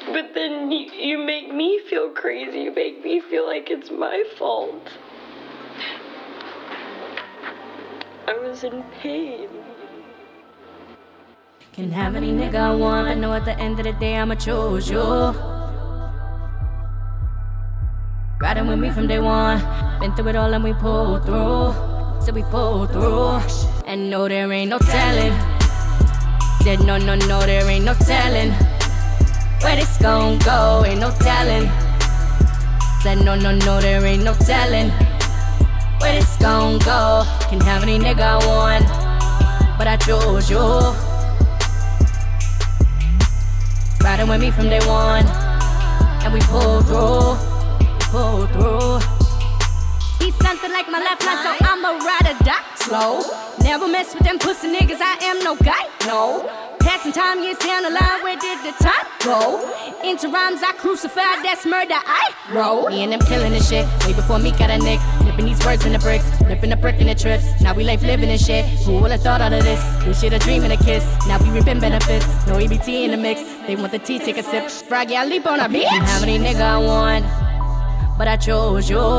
But then you make me feel crazy. You make me feel like it's my fault. I was in pain. Can have any nigga I want. I know at the end of the day I'ma choose you. Riding with me from day one. Been through it all and we pulled through. So we pulled through. And no, there ain't no telling. Said no, there ain't no telling. Where this gon' go, ain't no telling. Said no, there ain't no telling. Where this gon' go. Can have any nigga I want, but I chose you. Riding with me from day one, and we pulled through, pulled through. He's something like my left line, so I'ma ride or die slow. Never mess with them pussy niggas, I am no guy, no. Passing time years down the line, where did the time go? Into rhymes I crucified, that's murder I wrote. Me and them killing this shit, way before me got a nick. Flipping these words in the bricks, flipping the brick in the trips. Now we life living this shit, who would've thought all of this? We shit a dream and a kiss, now we reaping benefits. No EBT in the mix, they want the tea, take a sip. Froggy, I leap on a bitch. Can have any nigga I want, but I chose you.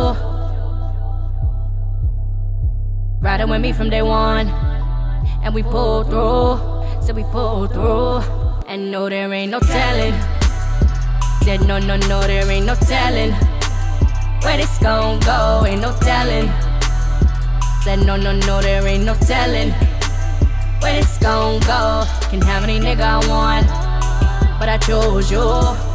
Riding with me from day one, and we pulled through. So we pulled through, and no, there ain't no telling. Said no, there ain't no telling. Where this gon' go, ain't no telling. Said no, there ain't no telling. Where this gon' go. Can have any nigga I want, but I chose you.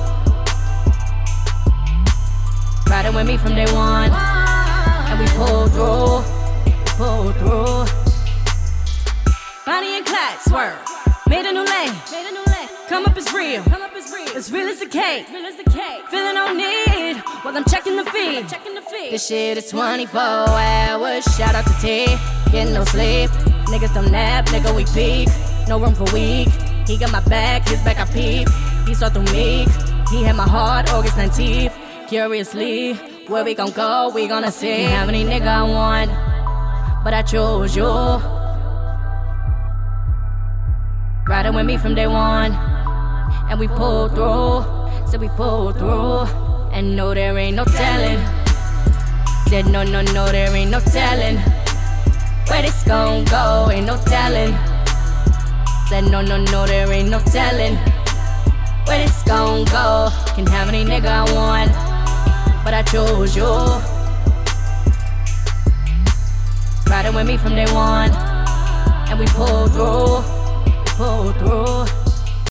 Riding with me from day one, and we pulled through, pulled through. Bonnie and Clyde, swerve. Made a new lane. Come up is real. As real as the cake. Feeling on need while I'm checking the feed. This shit is 24 hours. Shout out to T. Getting no sleep. Niggas don't nap, nigga, we peak. No room for weak. He got my back, his back I peep. He saw through me. He had my heart, August 19th. Curiously, where we gon' go, we gonna see. Can't have any nigga I want, but I chose you. Riding with me from day one, and we pulled through. So we pulled through, and no, there ain't no telling. Said no, there ain't no telling. Where this gon' go, ain't no telling. Said no, there ain't no telling. Where this gon' go. Can have any nigga I want, but I chose you. Riding with me from day one, and we pulled through, pulled through.